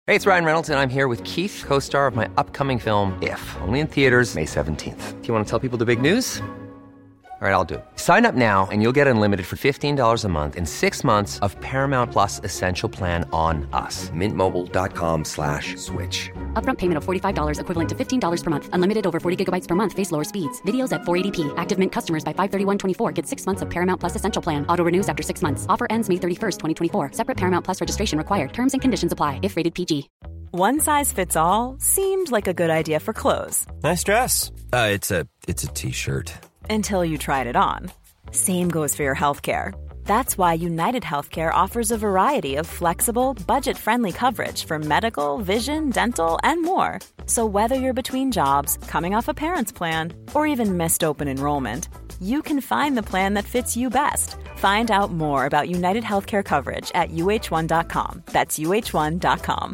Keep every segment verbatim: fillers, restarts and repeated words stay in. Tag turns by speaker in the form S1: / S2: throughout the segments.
S1: Hey, it's Ryan Reynolds, and I'm here with Keith, co-star of my upcoming film, If, only in theaters May seventeenth. Do you want to tell people the big news? All right, I'll do it. Sign up now and you'll get unlimited for fifteen dollars a month and six months of Paramount Plus Essential Plan on us. Mint Mobile dot com slash switch.
S2: Upfront payment of forty-five dollars equivalent to fifteen dollars per month. Unlimited over forty gigabytes per month. Face lower speeds. Videos at four eighty p. Active Mint customers by five thirty-one twenty-four get six months of Paramount Plus Essential Plan. Auto renews after six months. Offer ends May thirty-first, twenty twenty-four. Separate Paramount Plus registration required. Terms and conditions apply if rated P G.
S3: One size fits all seemed like a good idea for clothes.
S4: Nice dress. Uh, it's a it's a t-shirt.
S3: Until you tried it on. Same goes for your healthcare. That's why United Healthcare offers a variety of flexible, budget-friendly coverage for medical, vision, dental, and more. So whether you're between jobs, coming off a parent's plan, or even missed open enrollment, you can find the plan that fits you best. Find out more about United Healthcare coverage at U H one dot com. That's U H one dot com.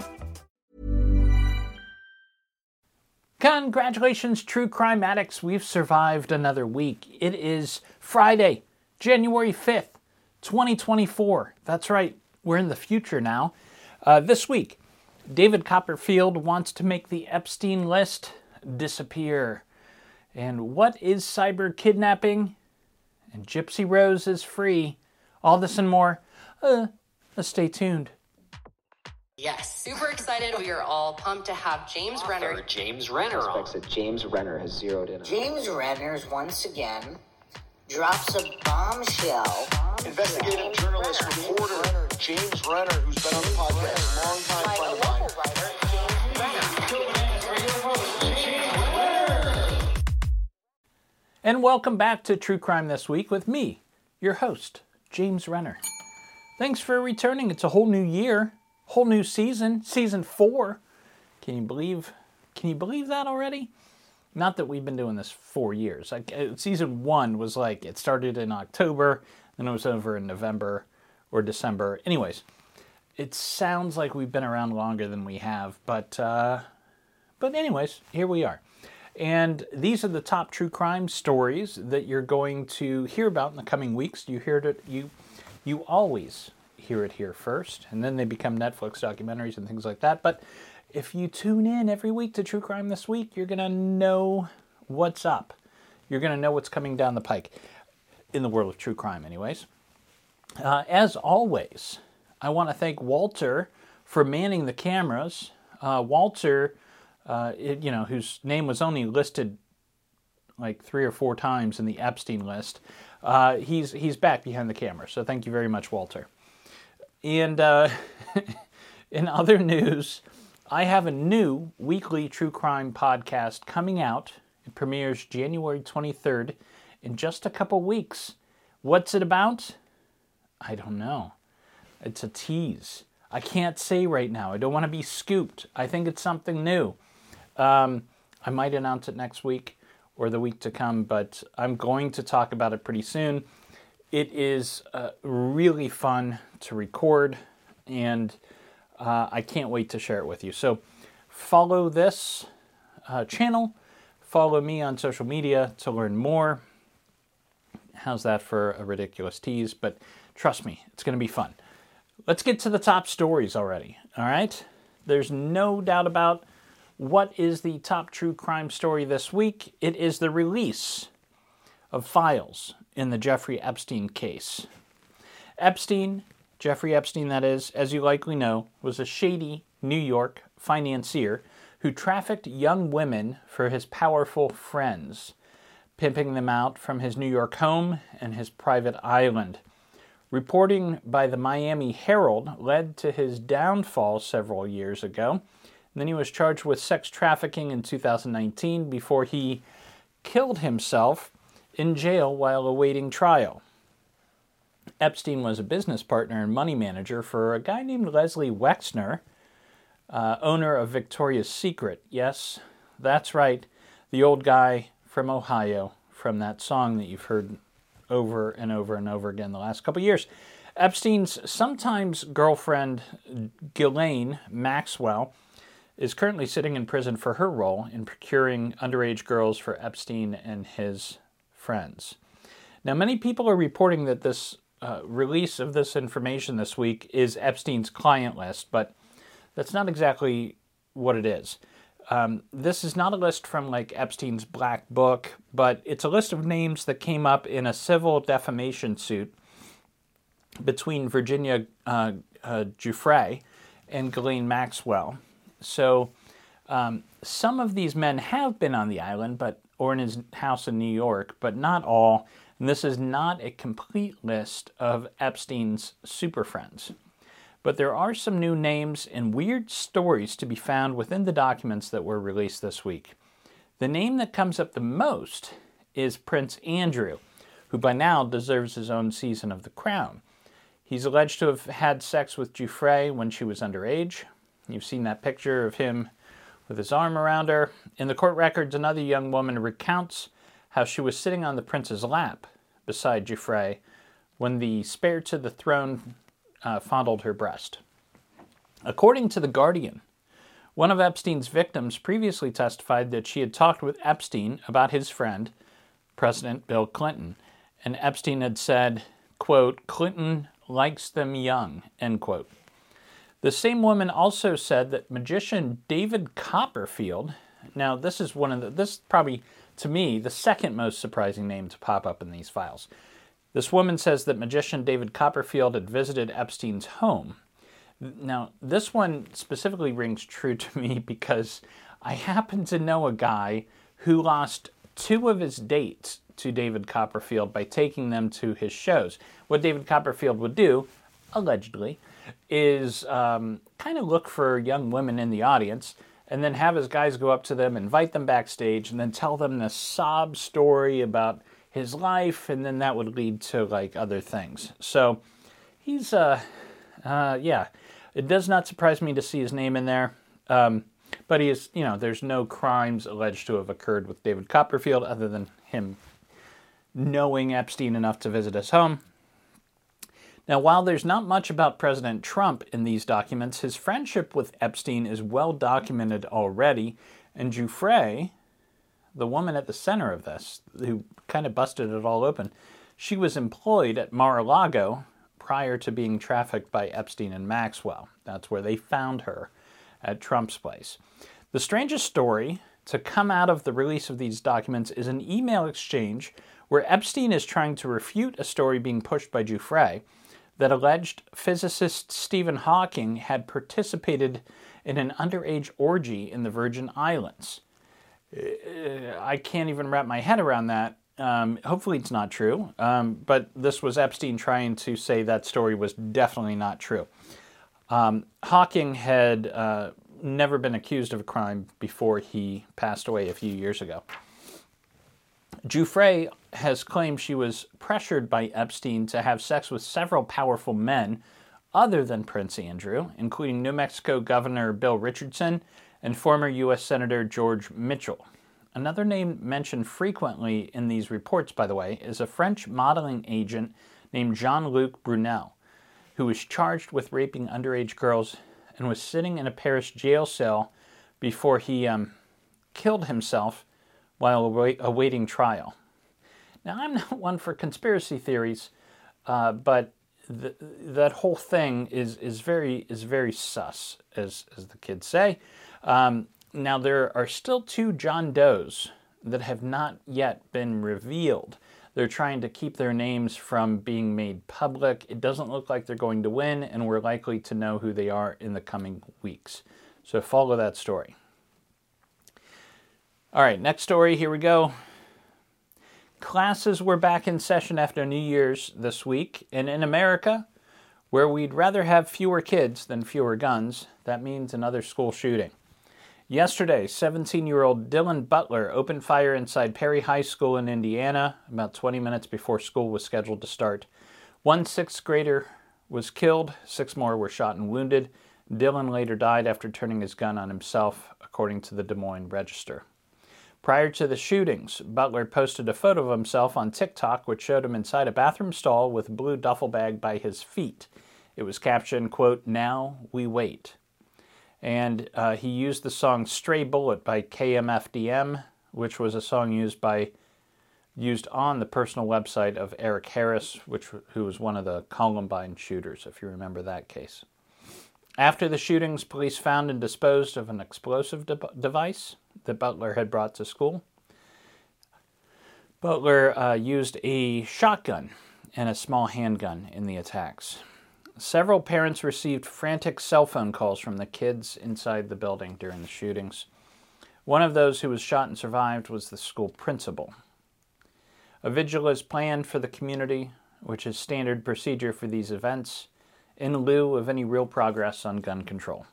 S5: Congratulations, true crime addicts. We've survived another week. It is Friday, January fifth, twenty twenty-four. That's right, we're in the future now. Uh, this week, David Copperfield wants to make the Epstein list disappear. And what is cyber kidnapping? And Gypsy Rose is free. All this and more. Uh, stay tuned.
S6: Yes, super excited. We are all pumped to have James
S7: Author
S6: Renner.
S7: James Renner on.
S8: That James Renner has zeroed in on.
S9: James Renner once again drops a bombshell.
S10: Investigative journalist, reporter James Renner, who's been on the podcast, longtime friend of mine.
S5: And welcome back to True Crime This Week with me, your host, James Renner. Thanks for returning. It's a whole new year. Whole new season, season four. Can you believe? Can you believe that already? Not that we've been doing this four years. Like uh, season one was like it started in October, then it was over in November or December. Anyways, it sounds like we've been around longer than we have, but uh, but anyways, here we are. And these are the top true crime stories that you're going to hear about in the coming weeks. You heard it. You you always hear it here first, and then they become Netflix documentaries and things like that. But if you tune in every week to True Crime This Week, you're going to know what's up. You're going to know what's coming down the pike in the world of true crime anyways. Uh, as always, I want to thank Walter for manning the cameras. Uh, Walter, uh, it, you know, whose name was only listed like three or four times in the Epstein list, uh, he's, he's back behind the camera. So thank you very much, Walter. And uh, in other news, I have a new weekly true crime podcast coming out. It premieres January twenty-third in just a couple weeks. What's it about? I don't know. It's a tease. I can't say right now. I don't want to be scooped. I think it's something new. Um, I might announce it next week or the week to come, but I'm going to talk about it pretty soon. It is uh, really fun to record, and uh, I can't wait to share it with you. So follow this uh, channel, follow me on social media to learn more. How's that for a ridiculous tease? But trust me, it's going to be fun. Let's get to the top stories already, all right? There's no doubt about what is the top true crime story this week. It is the release of files in the Jeffrey Epstein case. Epstein, Jeffrey Epstein that is, as you likely know, was a shady New York financier who trafficked young women for his powerful friends, pimping them out from his New York home and his private island. Reporting by the Miami Herald led to his downfall several years ago. And then he was charged with sex trafficking in two thousand nineteen before he killed himself in jail while awaiting trial. Epstein was a business partner and money manager for a guy named Leslie Wexner, uh, owner of Victoria's Secret. Yes, that's right, the old guy from Ohio, from that song that you've heard over and over and over again the last couple of years. Epstein's sometimes girlfriend, Ghislaine Maxwell, is currently sitting in prison for her role in procuring underage girls for Epstein and his friends. Now, many people are reporting that this uh, release of this information this week is Epstein's client list, but That's not exactly what it is. Um, this is not a list from like Epstein's Black Book, but it's a list of names that came up in a civil defamation suit between Virginia uh, uh, Giuffre and Ghislaine Maxwell. So um, some of these men have been on the island, but or in his house in New York, but not all. And this is not a complete list of Epstein's super friends. But there are some new names and weird stories to be found within the documents that were released this week. The name that comes up the most is Prince Andrew, who by now deserves his own season of The Crown. He's alleged to have had sex with Giuffre when she was underage. You've seen that picture of him with his arm around her. In the court records, another young woman recounts how she was sitting on the prince's lap beside Giuffre when the spare to the throne Uh, fondled her breast. According to The Guardian, one of Epstein's victims previously testified that she had talked with Epstein about his friend, President Bill Clinton, and Epstein had said, quote, "Clinton likes them young," end quote. The same woman also said that magician David Copperfield, now this is one of the, this is probably, to me, the second most surprising name to pop up in these files. This woman says that magician David Copperfield had visited Epstein's home. Now, this one specifically rings true to me because I happen to know a guy who lost two of his dates to David Copperfield by taking them to his shows. What David Copperfield would do, allegedly, is um, kind of look for young women in the audience and then have his guys go up to them, invite them backstage, and then tell them this sob story about his life, and then that would lead to like other things. So he's, uh, uh, yeah, it does not surprise me to see his name in there. Um, but he is, you know, there's no crimes alleged to have occurred with David Copperfield other than him knowing Epstein enough to visit his home. Now, while there's not much about President Trump in these documents, his friendship with Epstein is well documented already, and Giuffre, the woman at the center of this, who kind of busted it all open, she was employed at Mar-a-Lago prior to being trafficked by Epstein and Maxwell. That's where they found her, at Trump's place. The strangest story to come out of the release of these documents is an email exchange where Epstein is trying to refute a story being pushed by Giuffre that alleged physicist Stephen Hawking had participated in an underage orgy in the Virgin Islands. I can't even wrap my head around that. Um, hopefully it's not true. Um, but this was Epstein trying to say that story was definitely not true. Um, Hawking had uh, never been accused of a crime before he passed away a few years ago. Giuffre has claimed she was pressured by Epstein to have sex with several powerful men other than Prince Andrew, including New Mexico Governor Bill Richardson and former U S Senator George Mitchell. Another name mentioned frequently in these reports, by the way, is a French modeling agent named Jean-Luc Brunel, who was charged with raping underage girls and was sitting in a Paris jail cell before he um, killed himself while await- awaiting trial. Now, I'm not one for conspiracy theories, uh, but th- that whole thing is is very is very sus, as as the kids say. Um, now, there are still two John Does that have not yet been revealed. They're trying to keep their names from being made public. It doesn't look like they're going to win, and we're likely to know who they are in the coming weeks. So follow that story. All right, next story, here we go. Classes were back in session after New Year's this week, and in America, where we'd rather have fewer kids than fewer guns, that means another school shooting. Yesterday, seventeen-year-old Dylan Butler opened fire inside Perry High School in Indiana about twenty minutes before school was scheduled to start. One sixth grader was killed, six more were shot and wounded. Dylan later died after turning his gun on himself, according to the Des Moines Register. Prior to the shootings, Butler posted a photo of himself on TikTok which showed him inside a bathroom stall with a blue duffel bag by his feet. It was captioned, quote, "Now we wait." And uh, he used the song Stray Bullet by K M F D M, which was a song used by used on the personal website of Eric Harris, which who was one of the Columbine shooters, if you remember that case. After the shootings, police found and disposed of an explosive de- device that Butler had brought to school. Butler uh, used a shotgun and a small handgun in the attacks. Several parents received frantic cell phone calls from the kids inside the building during the shootings. One of those who was shot and survived was the school principal. A vigil is planned for the community, which is standard procedure for these events, in lieu of any real progress on gun control.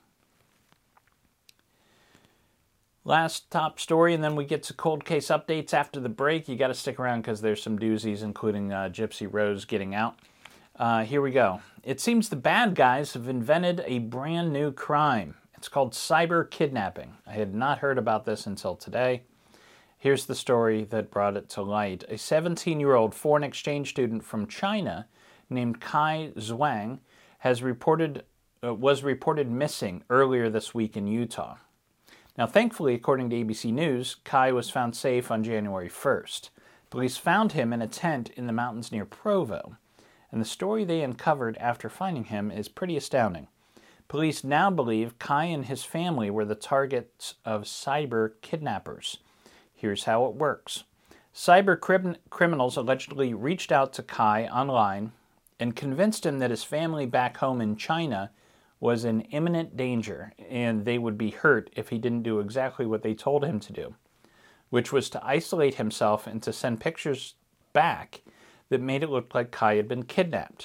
S5: Last top story, and then we get to cold case updates after the break. You got to stick around because there's some doozies, including uh, Gypsy Rose getting out. Uh, here we go. It seems the bad guys have invented a brand new crime. It's called cyber kidnapping. I had not heard about this until today. Here's the story that brought it to light. A seventeen-year-old foreign exchange student from China named Kai Zhuang has reported uh, was reported missing earlier this week in Utah. Now, thankfully, according to A B C News, Kai was found safe on January first. Police found him in a tent in the mountains near Provo, and the story they uncovered after finding him is pretty astounding. Police now believe Kai and his family were the targets of cyber kidnappers. Here's how it works. Cyber crim- criminals allegedly reached out to Kai online and convinced him that his family back home in China was in imminent danger and they would be hurt if he didn't do exactly what they told him to do, which was to isolate himself and to send pictures back that made it look like Kai had been kidnapped.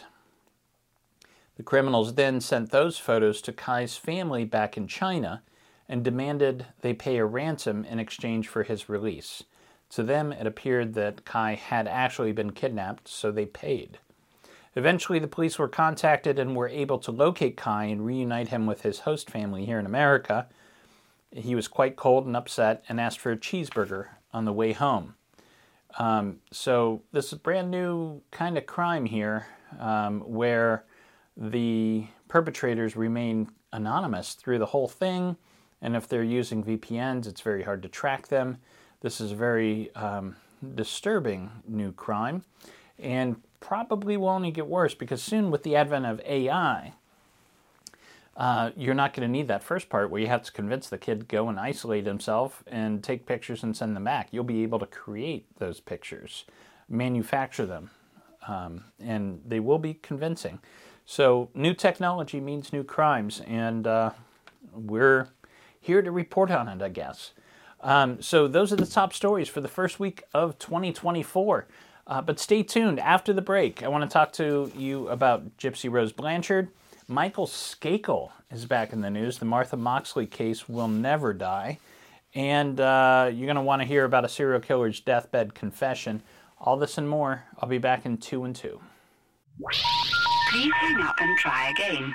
S5: The criminals then sent those photos to Kai's family back in China and demanded they pay a ransom in exchange for his release. To them, it appeared that Kai had actually been kidnapped, so they paid. Eventually, the police were contacted and were able to locate Kai and reunite him with his host family here in America. He was quite cold and upset and asked for a cheeseburger on the way home. Um, so this is a brand new kind of crime here um, where the perpetrators remain anonymous through the whole thing. And if they're using V P Ns, it's very hard to track them. This is a very um, disturbing new crime and probably will only get worse because soon with the advent of A I, uh, you're not going to need that first part where you have to convince the kid to go and isolate himself and take pictures and send them back. You'll be able to create those pictures, manufacture them, um, and they will be convincing. So new technology means new crimes, and uh, we're here to report on it, I guess. Um, so those are the top stories for the first week of twenty twenty-four. Uh, but stay tuned. After the break, I want to talk to you about Gypsy Rose Blanchard. Michael Skakel is back in the news. The Martha Moxley case will never die. And uh, you're going to want to hear about a serial killer's deathbed confession. All this and more. I'll be back in two and two.
S7: Please hang up and try again.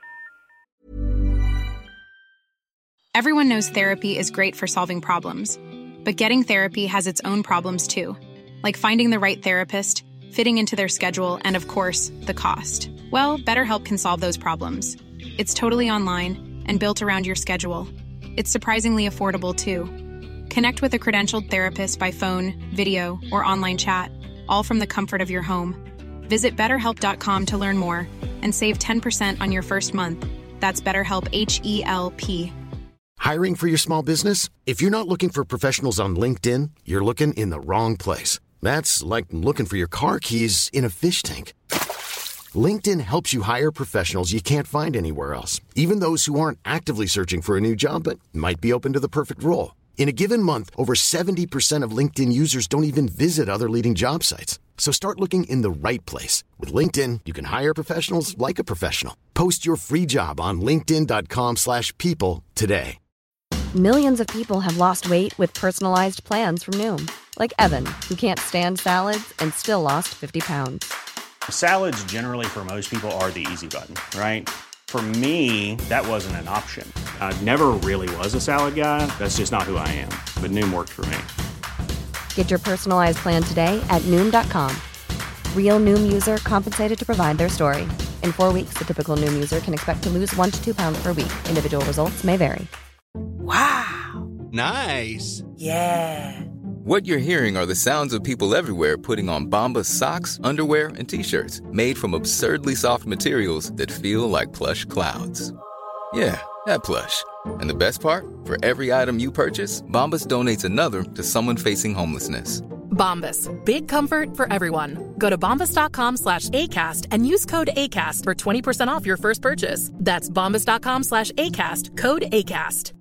S11: Everyone knows therapy is great for solving problems. But getting therapy has its own problems too. Like finding the right therapist, fitting into their schedule, and of course, the cost. Well, BetterHelp can solve those problems. It's totally online and built around your schedule. It's surprisingly affordable too. Connect with a credentialed therapist by phone, video, or online chat, all from the comfort of your home. Visit better help dot com to learn more and save ten percent on your first month. That's BetterHelp, H E L P.
S12: Hiring for your small business? If you're not looking for professionals on LinkedIn, you're looking in the wrong place. That's like looking for your car keys in a fish tank. LinkedIn helps you hire professionals you can't find anywhere else, even those who aren't actively searching for a new job but might be open to the perfect role. In a given month, over seventy percent of LinkedIn users don't even visit other leading job sites. So start looking in the right place. With LinkedIn, you can hire professionals like a professional. Post your free job on linkedin dot com slash people today.
S13: Millions of people have lost weight with personalized plans from Noom. Like Evan, who can't stand salads and still lost fifty pounds.
S14: Salads generally for most people are the easy button, right? For me, that wasn't an option. I never really was a salad guy. That's just not who I am. But Noom worked for me.
S13: Get your personalized plan today at Noom dot com. Real Noom user compensated to provide their story. In four weeks, the typical Noom user can expect to lose one to two pounds per week. Individual results may vary.
S15: Wow. Nice.
S16: Yeah. What you're hearing are the sounds of people everywhere putting on Bombas socks, underwear, and T-shirts made from absurdly soft materials that feel like plush clouds. Yeah, that plush. And the best part? For every item you purchase, Bombas donates another to someone facing homelessness.
S17: Bombas. Big comfort for everyone. Go to bombas.com slash ACAST and use code ACAST for twenty percent off your first purchase. That's bombas.com slash ACAST. Code ACAST.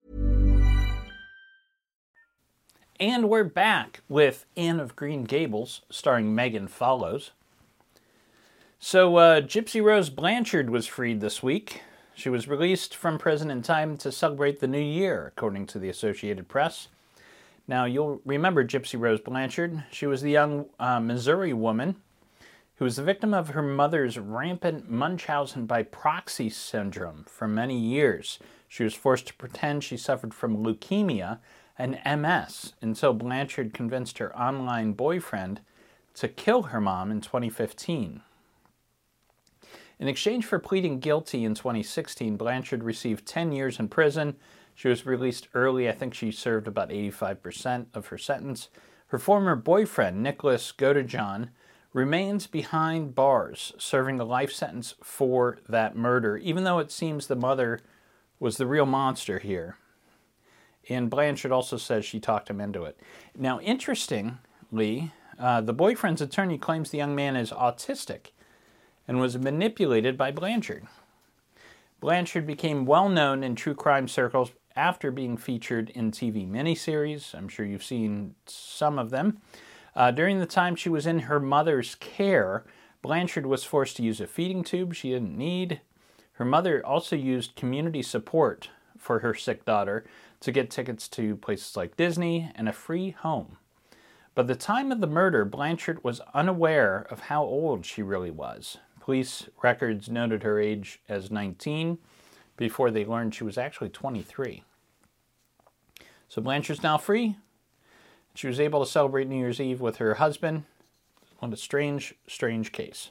S5: And we're back with Anne of Green Gables, starring Megan Follows. So, uh, Gypsy Rose Blanchard was freed this week. She was released from prison in time to celebrate the new year, according to the Associated Press. Now, you'll remember Gypsy Rose Blanchard. She was the young uh, Missouri woman who was the victim of her mother's rampant Munchausen by proxy syndrome for many years. She was forced to pretend she suffered from leukemia and M S until Blanchard convinced her online boyfriend to kill her mom in twenty fifteen. In exchange for pleading guilty in twenty sixteen, Blanchard received ten years in prison. She was released early. I think she served about eighty-five percent of her sentence. Her former boyfriend, Nicholas Godejohn, remains behind bars, serving a life sentence for that murder, even though it seems the mother was the real monster here. And Blanchard also says she talked him into it. Now, interestingly, uh, the boyfriend's attorney claims the young man is autistic and was manipulated by Blanchard. Blanchard became well known in true crime circles after being featured in T V miniseries. I'm sure you've seen some of them. Uh, during the time she was in her mother's care, Blanchard was forced to use a feeding tube she didn't need. Her mother also used community support for her sick daughter to get tickets to places like Disney and a free home. By the time of the murder, Blanchard was unaware of how old she really was. Police records noted her age as nineteen before they learned she was actually twenty-three. So Blanchard's now free. She was able to celebrate New Year's Eve with her husband. What a strange, strange case.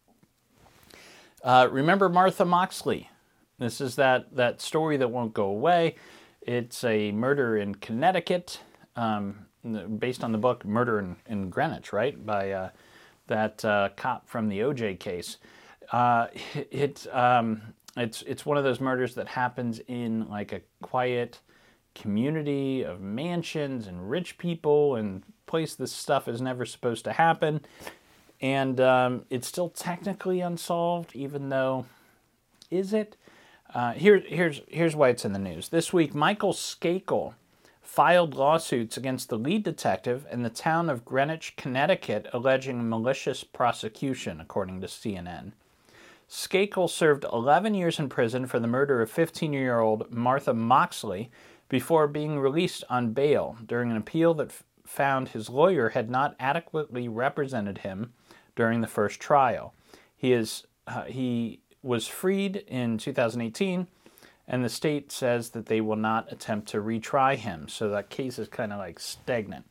S5: Uh, remember Martha Moxley? This is that, that story that won't go away. It's a murder in Connecticut, um, based on the book Murder in, in Greenwich, right? By uh, that uh, cop from the O J case. Uh, it, um, it's, it's one of those murders that happens in like a quiet community of mansions and rich people and place this stuff is never supposed to happen. And um, it's still technically unsolved, even though, is it? Uh, here, here's, here's why it's in the news. This week, Michael Skakel filed lawsuits against the lead detective in the town of Greenwich, Connecticut, alleging malicious prosecution, according to C N N. Skakel served eleven years in prison for the murder of fifteen-year-old Martha Moxley before being released on bail during an appeal that f- found his lawyer had not adequately represented him during the first trial. He is uh, he was freed in two thousand eighteen, and the state says that they will not attempt to retry him. So that case is kind of like stagnant.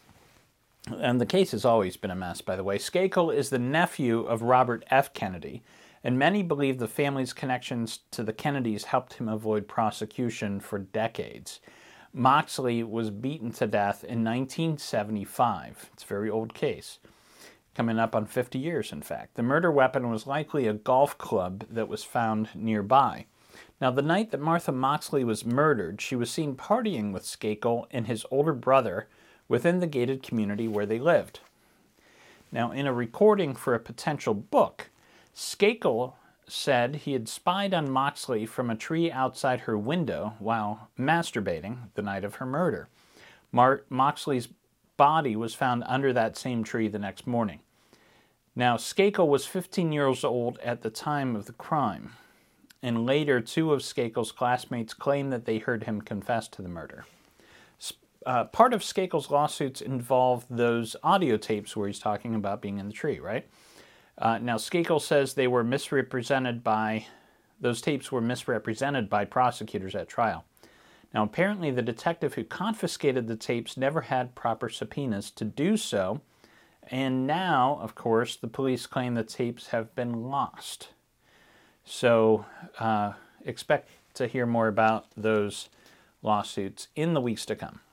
S5: And the case has always been a mess, by the way. Skakel is the nephew of Robert F. Kennedy, and many believe the family's connections to the Kennedys helped him avoid prosecution for decades. Moxley was beaten to death in nineteen seventy-five. It's a very old case. Coming up on fifty years, in fact. The murder weapon was likely a golf club that was found nearby. Now, the night that Martha Moxley was murdered, she was seen partying with Skakel and his older brother within the gated community where they lived. Now, in a recording for a potential book, Skakel said he had spied on Moxley from a tree outside her window while masturbating the night of her murder. Mar- Moxley's body was found under that same tree the next morning. Now, Skakel was fifteen years old at the time of the crime, and later two of Skakel's classmates claimed that they heard him confess to the murder. Uh, part of Skakel's lawsuits involve those audio tapes where he's talking about being in the tree, right? Uh, now, Skakel says they were misrepresented by, those tapes were misrepresented by prosecutors at trial. Now, apparently the detective who confiscated the tapes never had proper subpoenas to do so, and now, of course, the police claim the tapes have been lost. So, uh, expect to hear more about those lawsuits in the weeks to come.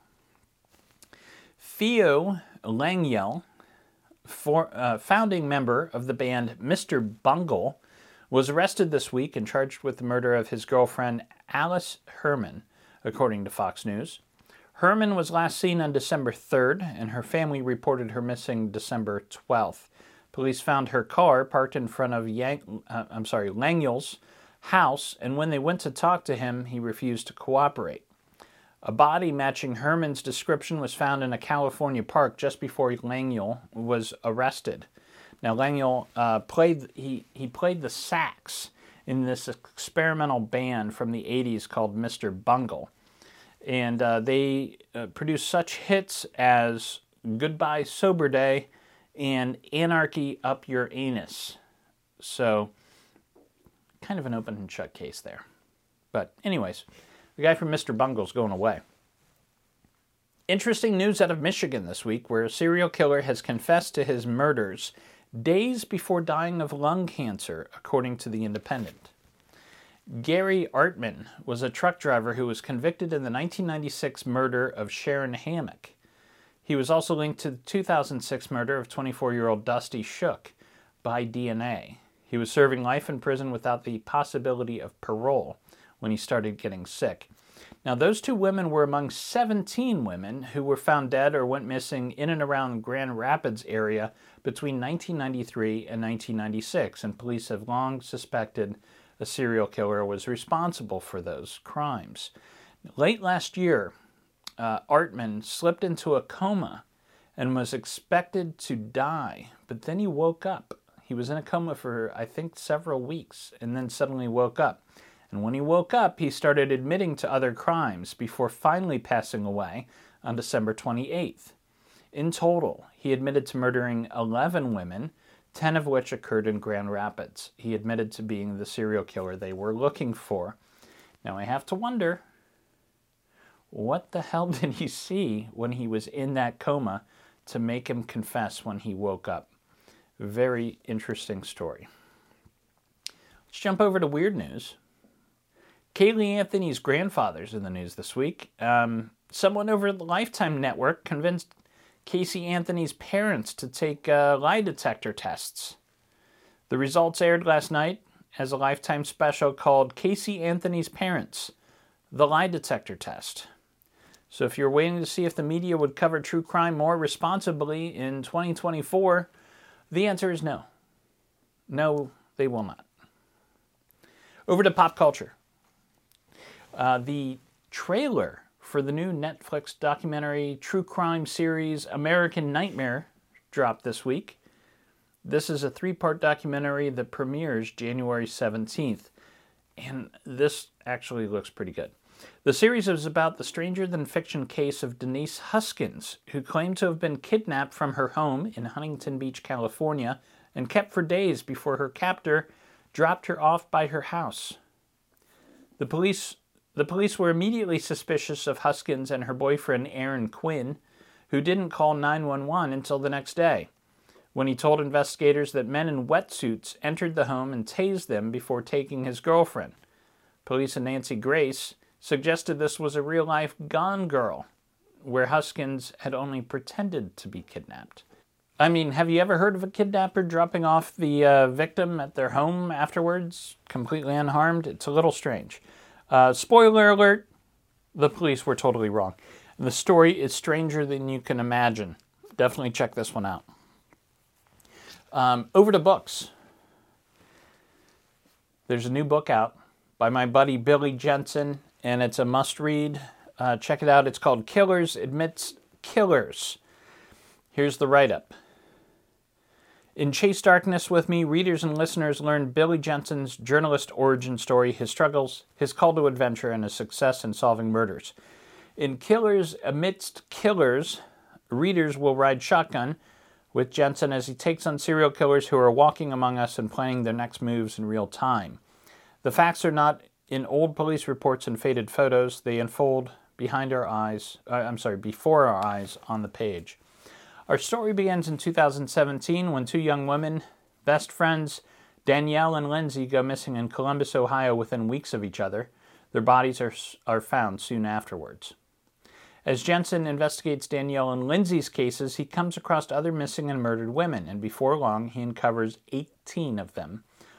S5: Theo Langyel, for, uh, founding member of the band Mister Bungle, was arrested this week and charged with the murder of his girlfriend Alice Herman, according to Fox News. Herman was last seen on December third, and her family reported her missing December twelfth. Police found her car parked in front of Yang, uh, I'm sorry, Langyul's house, and when they went to talk to him, he refused to cooperate. A body matching Herman's description was found in a California park just before Langyul was arrested. Now, Langyul uh, played he he played the sax in this experimental band from the eighties called Mister Bungle, and uh, they uh, produced such hits as "Goodbye Sober Day" and "Anarchy Up Your Anus." So, kind of an open and shut case there. But anyways, the guy from Mister Bungle's going away. Interesting news out of Michigan this week, where a serial killer has confessed to his murders days before dying of lung cancer, according to The Independent. Gary Artman was a truck driver who was convicted in the nineteen ninety-six murder of Sharon Hammock. He was also linked to the two thousand six murder of twenty-four-year-old Dusty Shook by D N A. He was serving life in prison without the possibility of parole when he started getting sick. Now, those two women were among seventeen women who were found dead or went missing in and around Grand Rapids area between nineteen ninety-three and nineteen ninety-six, and police have long suspected a serial killer was responsible for those crimes. Late last year, uh, Artman slipped into a coma and was expected to die, but then he woke up. He was in a coma for, I think, several weeks, and then suddenly woke up. And when he woke up, he started admitting to other crimes before finally passing away on December twenty-eighth. In total, he admitted to murdering eleven women, ten of which occurred in Grand Rapids. He admitted to being the serial killer they were looking for. Now, I have to wonder, what the hell did he see when he was in that coma to make him confess when he woke up? Very interesting story. Let's jump over to weird news. Kaylee Anthony's grandfather's in the news this week. Um, someone over at the Lifetime Network convinced Casey Anthony's parents to take uh, lie detector tests. The results aired last night as a Lifetime special called Casey Anthony's Parents, The Lie Detector Test. So if you're waiting to see if the media would cover true crime more responsibly in twenty twenty-four, the answer is no. No, they will not. Over to pop culture. Uh, the trailer for the new Netflix documentary true crime series American Nightmare dropped this week. This is a three-part documentary that premieres January seventeenth, and this actually looks pretty good. The series is about the stranger-than-fiction case of Denise Huskins, who claimed to have been kidnapped from her home in Huntington Beach, California, and kept for days before her captor dropped her off by her house. The police The police were immediately suspicious of Huskins and her boyfriend, Aaron Quinn, who didn't call nine one one until the next day, when he told investigators that men in wetsuits entered the home and tased them before taking his girlfriend. Police and Nancy Grace suggested this was a real-life Gone Girl, where Huskins had only pretended to be kidnapped. I mean, have you ever heard of a kidnapper dropping off the uh, victim at their home afterwards, completely unharmed? It's a little strange. Uh, spoiler alert, the police were totally wrong. And the story is stranger than you can imagine. Definitely check this one out. Um, over to books. There's a new book out by my buddy Billy Jensen, and it's a must-read. Uh, check it out. It's called Killers Admits Killers. Here's the write-up. In Chase Darkness with me, readers and listeners learn Billy Jensen's journalist origin story, his struggles, his call to adventure, and his success in solving murders. In Killers Amidst Killers, readers will ride shotgun with Jensen as he takes on serial killers who are walking among us and planning their next moves in real time. The facts are not in old police reports and faded photos. They unfold behind our eyes, uh, I'm sorry, before our eyes on the page. Our story begins in two thousand seventeen when two young women, best friends, Danielle and Lindsay, go missing in Columbus, Ohio within weeks of each other. Their bodies are, are found soon afterwards. As Jensen investigates Danielle and Lindsay's cases, he comes across other missing and murdered women, and before long he uncovers eighteen of them,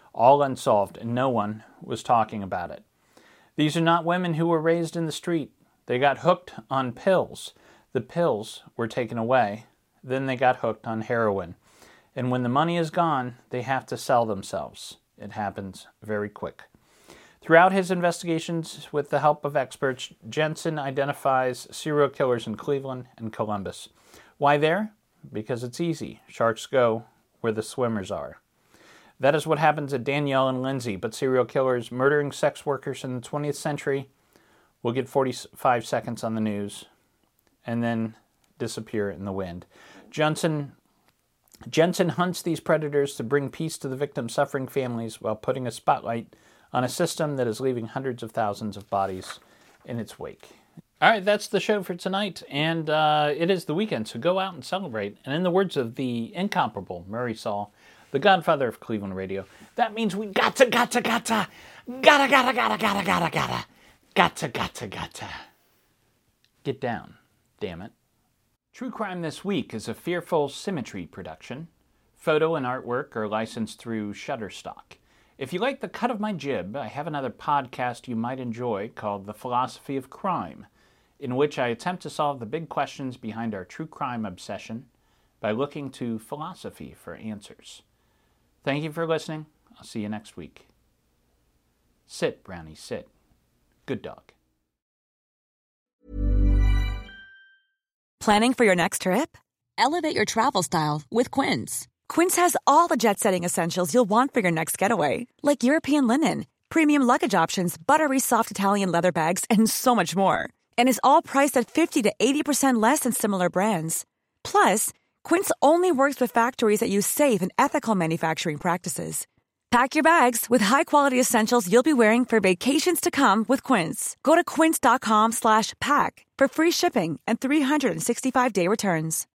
S5: all unsolved, and no one was talking about it. These are not women who were raised in the street. They got hooked on pills. The pills were taken away. Then they got hooked on heroin. And when the money is gone, they have to sell themselves. It happens very quick. Throughout his investigations, with the help of experts, Jensen identifies serial killers in Cleveland and Columbus. Why there? Because it's easy. Sharks go where the swimmers are. That is what happens at Danielle and Lindsay, but serial killers murdering sex workers in the twentieth century will get forty-five seconds on the news and then disappear in the wind. Jensen, Jensen hunts these predators to bring peace to the victims' suffering families while putting a spotlight on a system that is leaving hundreds of thousands of bodies in its wake. All right, that's the show for tonight, and uh, it is the weekend, so go out and celebrate. And in the words of the incomparable Murray Saul, the godfather of Cleveland radio, that means we gotta, gotta, gotta, gotta, gotta, gotta, gotta, gotta, gotta, gotta, gotta, gotta. Get down, damn it. True Crime This Week is a Fearful Symmetry production. Photo and artwork are licensed through Shutterstock. If you like the cut of my jib, I have another podcast you might enjoy called The Philosophy of Crime, in which I attempt to solve the big questions behind our true crime obsession by looking to philosophy for answers. Thank you for listening. I'll see you next week. Sit, Brownie, sit. Good dog.
S3: Planning for your next trip?
S18: Elevate your travel style with Quince.
S3: Quince has all the jet-setting essentials you'll want for your next getaway, like European linen, premium luggage options, buttery soft Italian leather bags, and so much more. And is all priced at fifty to eighty percent less than similar brands. Plus, Quince only works with factories that use safe and ethical manufacturing practices. Pack your bags with high-quality essentials you'll be wearing for vacations to come with Quince. Go to quince.com slash pack for free shipping and three sixty-five day returns.